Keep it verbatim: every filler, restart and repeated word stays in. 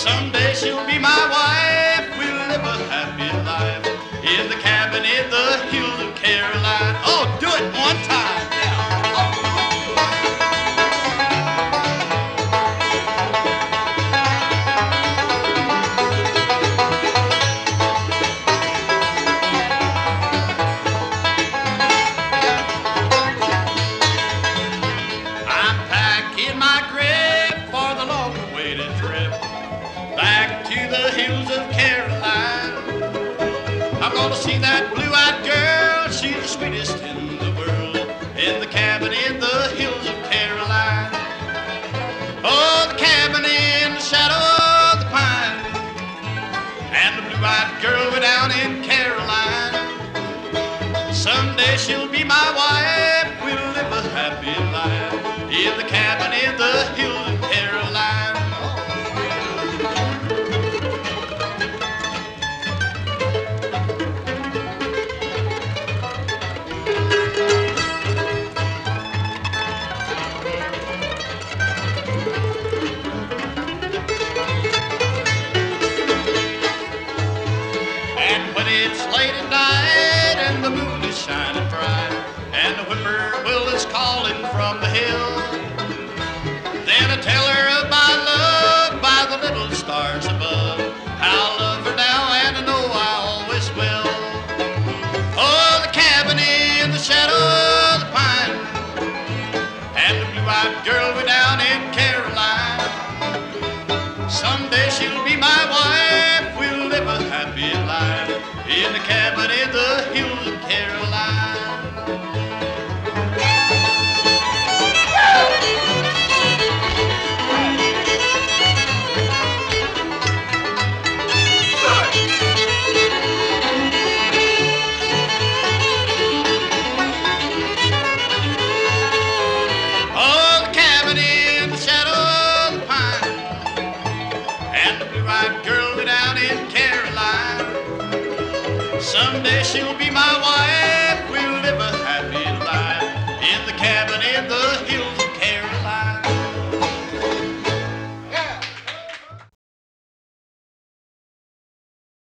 Someday she'll be my wife. We'll live a happy life in the cabin in the hills of Caroline. Oh, do it one time. I'm packing my grip for the long-awaited trip back to the hills of Caroline. I'm gonna see that blue-eyed girl. She's the sweetest in the world in the cabin in the hills of Caroline. Oh, the cabin in the shadow of the pine, and the blue-eyed girl way down in Caroline. Someday she'll be my wife. We'll live a happy life in the cabin in the hills of Caroline. And when it's late at night and the moon is shining bright and the whippoorwill is calling from the hill, then I tell her of my love by the little stars above. I'll love her now and I know I always will. Oh, the cabin in the shadow of the pine, and the blue-eyed girl way down in Caroline. Someday she'll be my wife. We'll live a happy life in the cabin in the hills of Caroline. Oh, the cabin in the shadow of the pine, and the blue-eyed girl way down in Caroline. Someday she'll be my wife.